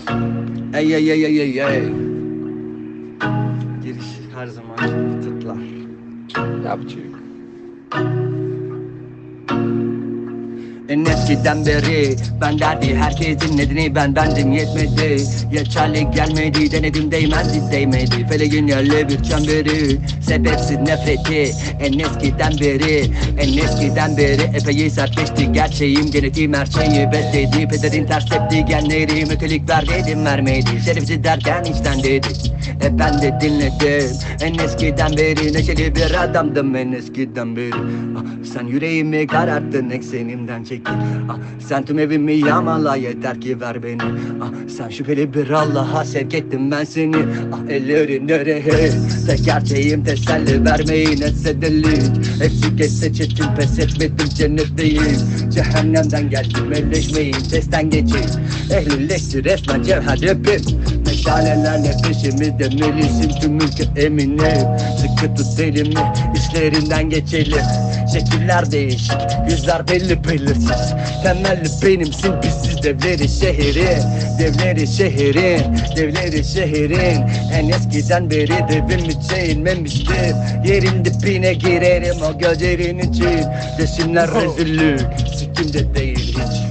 Ey ey ey ey ey ey. Giriş her zaman tıklar. Yapacak. En eskiden beri ben derdi herkesin nedeni ben bendim yetmedi. Yeterli gelmedi denedim değmezdi değmedi. Feleğin yerli bir çemberi sebepsiz nefreti en eskiden beri. En eskiden beri epey sertleşti gerçeğim. Genetiğim her şeyi besledi. Pederin ters tepti genlerim. Ötelik ver dedim vermedi. Şerefsiz derken içten dedi. Ben de dinledim. En eskiden beri neşeli bir adamdım en eskiden beri. Sen yüreğimi kararttın eksenimden çektin. Sen tüm evimi yağmala yeter ki ver beni. Sen şüpheli bir Allah'a sevk ettim ben seni. Ellerin nereye? Tek gerçeğim teselli vermeyin etse delik. Hepsi geçse çetin pes etmedim cennetteyim. Cehennemden geldim elleşmeyin testten geçin. Ehlileşti resmen cevher rapim. Meşalelerle peşimi demelisin tüm ülke eminim. Sıkı tut elimi işlerinden geçelim. Şekiller değişik, yüzler belli belirsiz. Temelli benimsin bizsiz devleri şehrin. Devleri şehrin, devleri şehrin. En eskiden beri devim hiç eğilmemiştim. Yerin dibine girerim o gözlerin için. Desinler rezillik, sikimde değil hiç.